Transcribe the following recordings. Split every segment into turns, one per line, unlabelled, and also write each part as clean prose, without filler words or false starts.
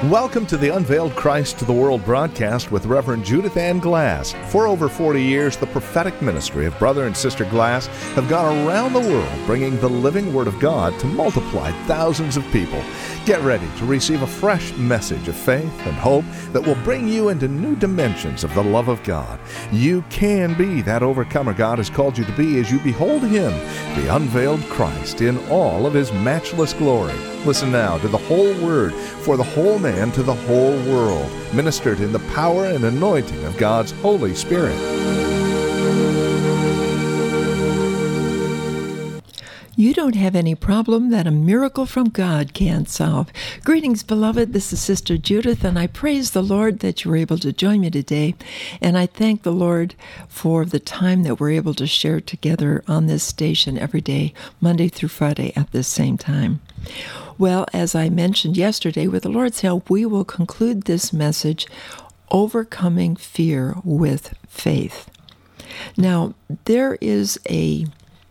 Welcome to the Unveiled Christ to the World broadcast with Reverend Judith Ann Glass. For over 40 years, the prophetic ministry of Brother and Sister Glass have gone around the world bringing the living Word of God to multiply thousands of people. Get ready to receive a fresh message of faith and hope that will bring you into new dimensions of the love of God. You can be that overcomer God has called you to be as you behold Him, the unveiled Christ, in all of His matchless glory. Listen now to the whole Word for the whole man to the whole world, ministered in the power and anointing of God's Holy Spirit.
You don't have any problem that a miracle from God can't solve. Greetings, beloved. This is Sister Judith, and I praise the Lord that you were able to join me today. And I thank the Lord for the time that we're able to share together on this station every day, Monday through Friday at this same time. Well, as I mentioned yesterday, with the Lord's help, we will conclude this message, Overcoming Fear with Faith. Now, there is a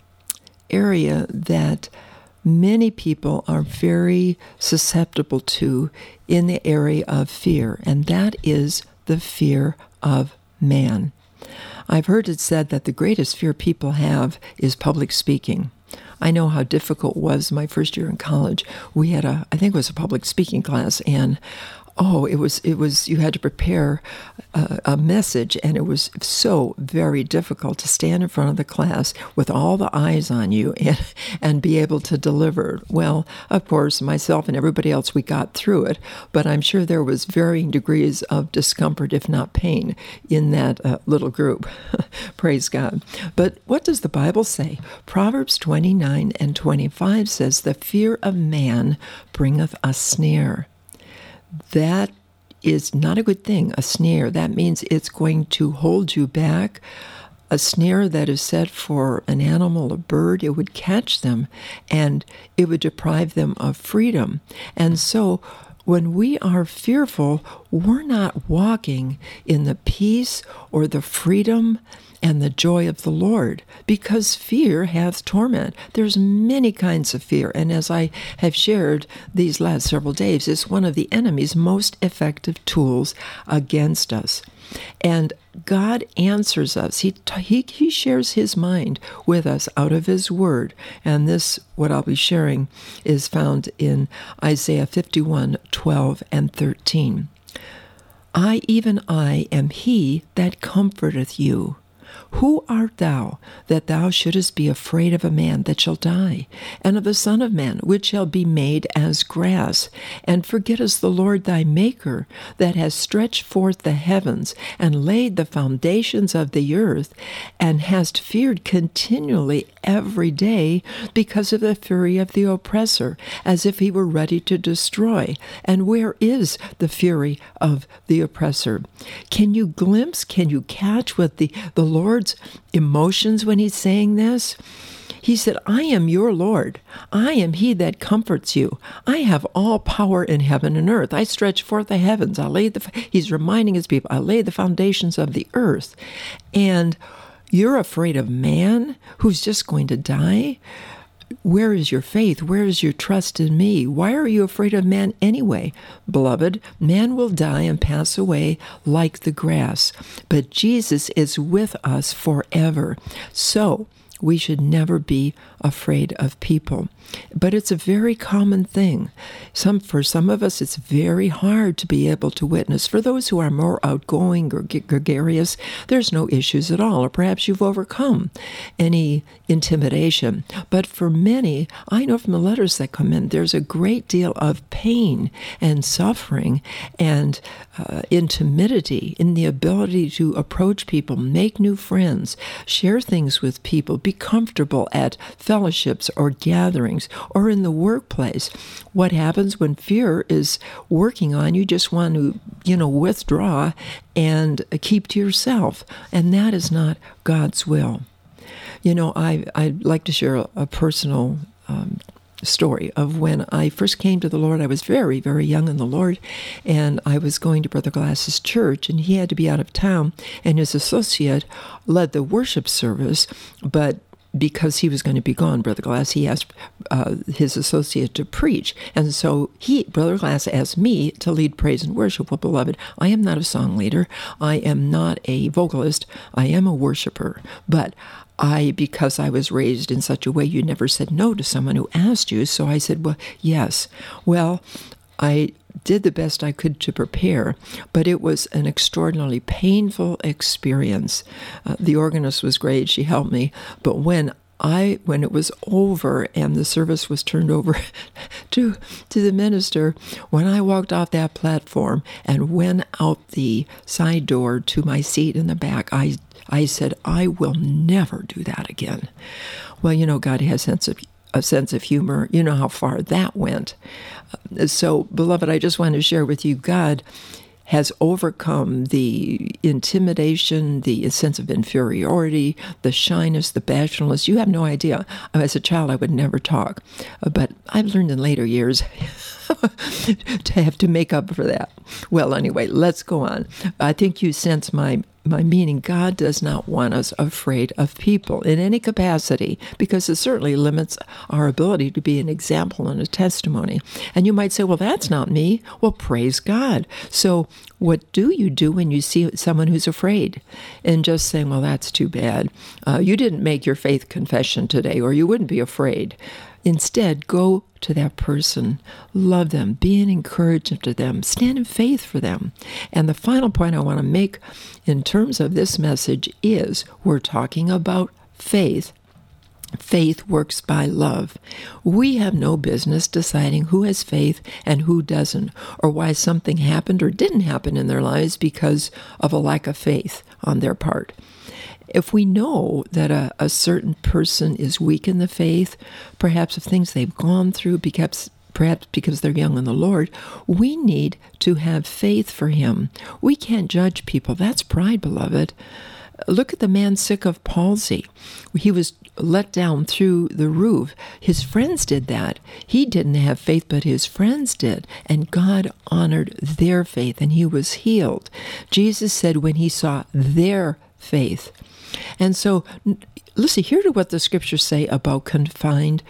area that many people are very susceptible to in the area of fear, and that is the fear of man. I've heard it said that the greatest fear people have is public speaking. I know how difficult it was my first year in college. We had I think it was a public speaking class, and it was you had to prepare a message, and it was so very difficult to stand in front of the class with all the eyes on you and be able to deliver. Well, of course, myself and everybody else, we got through it, but I'm sure there was varying degrees of discomfort, if not pain, in that little group. Praise God. But what does the Bible say? Proverbs 29:25 says, "The fear of man bringeth a snare." That is not a good thing, a snare. That means it's going to hold you back. A snare that is set for an animal, a bird, it would catch them and it would deprive them of freedom. And so when we are fearful, we're not walking in the peace or the freedom and the joy of the Lord, because fear hath torment. There's many kinds of fear, and as I have shared these last several days, it's one of the enemy's most effective tools against us. And God answers us. He shares His mind with us out of His Word. And this, what I'll be sharing, is found in Isaiah 51:12 and 13. I, even I, am He that comforteth you. Who art thou, that thou shouldest be afraid of a man that shall die, and of the Son of Man, which shall be made as grass? And forgettest the Lord thy Maker, that has stretched forth the heavens, and laid the foundations of the earth, and hast feared continually every day because of the fury of the oppressor, as if he were ready to destroy. And where is the fury of the oppressor? Can you catch what the Lord's emotions when He's saying this? He said, I am your Lord. I am He that comforts you. I have all power in heaven and earth. I stretch forth the heavens. He's reminding His people, I laid the foundations of the earth. And you're afraid of man who's just going to die? Where is your faith? Where is your trust in me? Why are you afraid of man anyway? Beloved, man will die and pass away like the grass, but Jesus is with us forever. So we should never be afraid of people. But it's a very common thing. For some of us, it's very hard to be able to witness. For those who are more outgoing or gregarious, there's no issues at all, or perhaps you've overcome any intimidation. But for many, I know from the letters that come in, there's a great deal of pain and suffering and timidity in the ability to approach people, make new friends, share things with people, be comfortable at fellowships or gatherings or in the workplace. What happens when fear is working on you? Just want to, withdraw and keep to yourself. And that is not God's will. I'd like to share a personal story of when I first came to the Lord. I was very, very young in the Lord, and I was going to Brother Glass's church, and he had to be out of town, and his associate led the worship service, but because he was going to be gone, Brother Glass, he asked his associate to preach. And so Brother Glass asked me to lead praise and worship. Well, beloved, I am not a song leader. I am not a vocalist. I am a worshiper. But because I was raised in such a way, you never said no to someone who asked you. So I said, well, yes. Well, I did the best I could to prepare, but it was an extraordinarily painful experience. The organist was great. She helped me. But when it was over and the service was turned over to the minister, when I walked off that platform and went out the side door to my seat in the back, I said, I will never do that again. Well, God has a sense of humor. You know how far that went. So, beloved, I just want to share with you, God has overcome the intimidation, the sense of inferiority, the shyness, the bashfulness. You have no idea. As a child, I would never talk. But I've learned in later years to have to make up for that. Well, anyway, let's go on. I think you sense my meaning. God does not want us afraid of people in any capacity, because it certainly limits our ability to be an example and a testimony. And you might say, well, that's not me. Well, praise God. So what do you do when you see someone who's afraid? And just saying, well, that's too bad. You didn't make your faith confession today, or you wouldn't be afraid. Instead, go to that person, love them, be an encouragement to them, stand in faith for them. And the final point I want to make in terms of this message is we're talking about faith. Faith works by love. We have no business deciding who has faith and who doesn't, or why something happened or didn't happen in their lives because of a lack of faith on their part. If we know that a certain person is weak in the faith, perhaps of things they've gone through, perhaps because they're young in the Lord, we need to have faith for him. We can't judge people. That's pride, beloved. Look at the man sick of palsy. He was let down through the roof. His friends did that. He didn't have faith, but his friends did. And God honored their faith, and he was healed. Jesus said when he saw their faith. And so, listen, hear to what the scriptures say about combined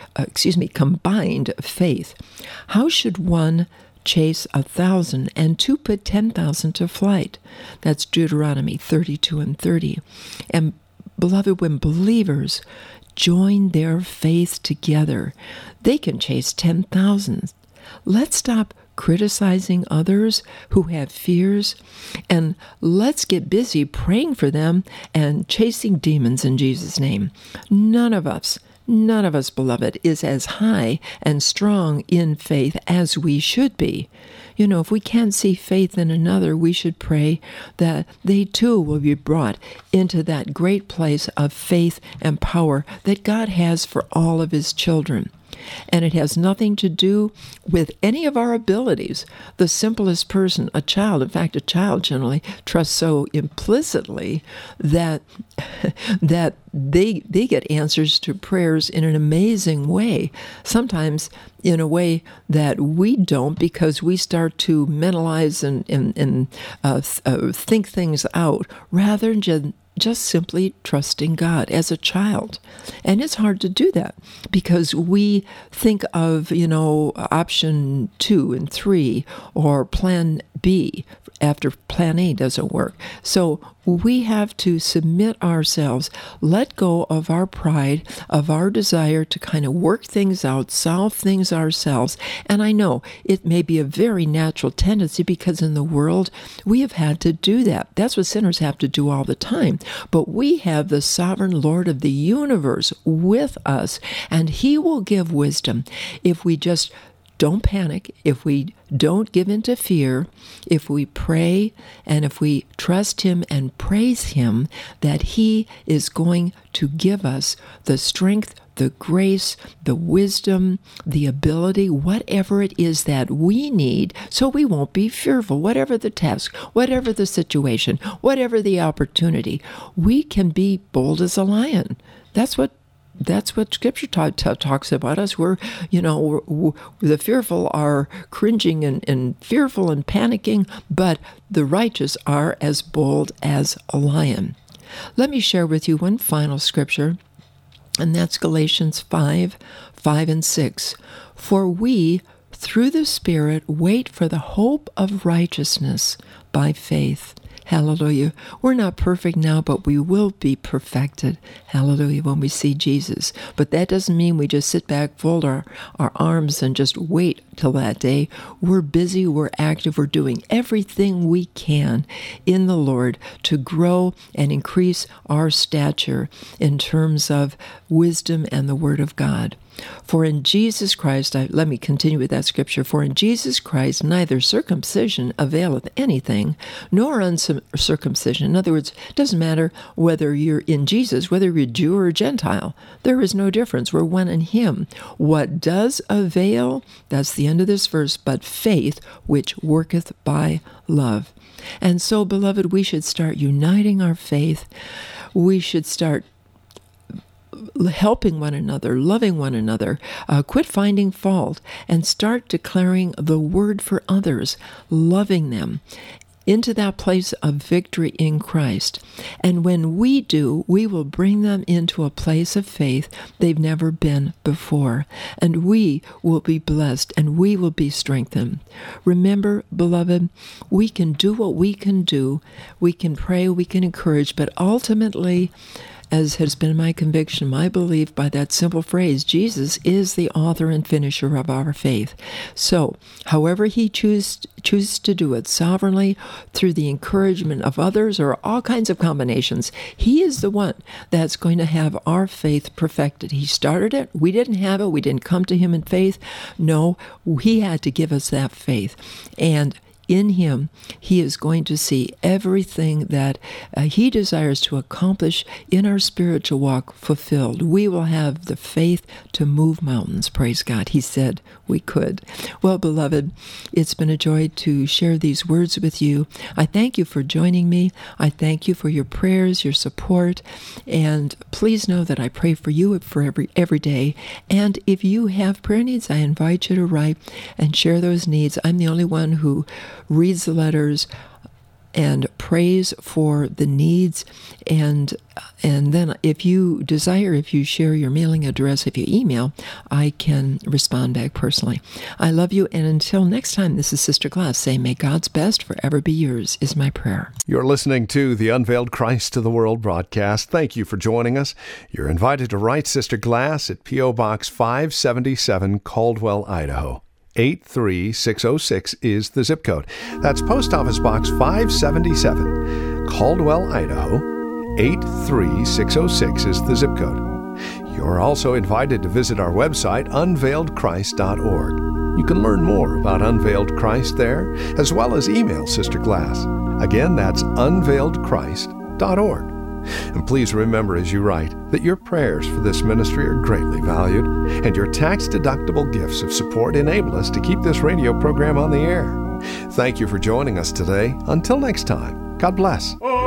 faith. How should one chase 1,000 and two put 10,000 to flight? That's Deuteronomy 32:30. And beloved, when believers join their faith together, they can chase 10,000. Let's stop criticizing others who have fears, and let's get busy praying for them and chasing demons in Jesus' name. None of us, beloved, is as high and strong in faith as we should be. If we can't see faith in another, we should pray that they too will be brought into that great place of faith and power that God has for all of his children. And it has nothing to do with any of our abilities. The simplest person, a child, in fact, a child generally trusts so implicitly that they get answers to prayers in an amazing way, sometimes in a way that we don't, because we start to mentalize and think things out rather than just simply trusting God as a child. And it's hard to do that because we think of, option 2 and 3 or plan B after plan A doesn't work. So we have to submit ourselves, let go of our pride, of our desire to kind of work things out, solve things ourselves. And I know it may be a very natural tendency because in the world we have had to do that. That's what sinners have to do all the time. But we have the sovereign Lord of the universe with us, and he will give wisdom if we just don't panic, if we don't give in to fear, if we pray, and if we trust him and praise him that he is going to give us the strength, the grace, the wisdom, the ability, whatever it is that we need, so we won't be fearful. Whatever the task, whatever the situation, whatever the opportunity, we can be bold as a lion. That's what Scripture talks about us. The fearful are cringing and fearful and panicking, but the righteous are as bold as a lion. Let me share with you one final scripture. And that's Galatians 5:5-6. For we, through the Spirit, wait for the hope of righteousness by faith. Hallelujah. We're not perfect now, but we will be perfected. Hallelujah, when we see Jesus. But that doesn't mean we just sit back, fold our arms, and just wait till that day. We're busy, we're active, we're doing everything we can in the Lord to grow and increase our stature in terms of wisdom and the Word of God. For in Jesus Christ, let me continue with that scripture, for in Jesus Christ neither circumcision availeth anything, nor uncircumcision. In other words, it doesn't matter whether you're in Jesus, whether you're Jew or Gentile. There is no difference. We're one in Him. What does avail? That's the end of this verse, but faith which worketh by love. And so, beloved, we should start uniting our faith. We should start helping one another, loving one another, quit finding fault, and start declaring the word for others, loving them into that place of victory in Christ. And when we do, we will bring them into a place of faith they've never been before. And we will be blessed and we will be strengthened. Remember, beloved, we can do what we can do. We can pray, we can encourage, but ultimately, as has been my conviction, my belief by that simple phrase, Jesus is the author and finisher of our faith. So, however He chooses to do it, sovereignly, through the encouragement of others, or all kinds of combinations, He is the one that's going to have our faith perfected. He started it. We didn't have it. We didn't come to Him in faith. No, He had to give us that faith. And in Him, He is going to see everything that He desires to accomplish in our spiritual walk fulfilled. We will have the faith to move mountains, praise God. He said we could. Well, beloved, it's been a joy to share these words with you. I thank you for joining me. I thank you for your prayers, your support, and please know that I pray for you for every day. And if you have prayer needs, I invite you to write and share those needs. I'm the only one who reads the letters and prays for the needs, and then if you desire, if you share your mailing address, if you email, I can respond back personally. I love you, and until next time, this is Sister Glass saying, may God's best forever be yours, is my prayer.
You're listening to the Unveiled Christ to the World broadcast. Thank you for joining us. You're invited to write Sister Glass at P.O. Box 577, Caldwell, Idaho. 83606 is the zip code. That's Post Office Box 577, Caldwell, Idaho. 83606 is the zip code. You're also invited to visit our website, unveiledchrist.org. You can learn more about Unveiled Christ there, as well as email Sister Glass. Again, that's unveiledchrist.org. And please remember as you write that your prayers for this ministry are greatly valued, and your tax-deductible gifts of support enable us to keep this radio program on the air. Thank you for joining us today. Until next time, God bless.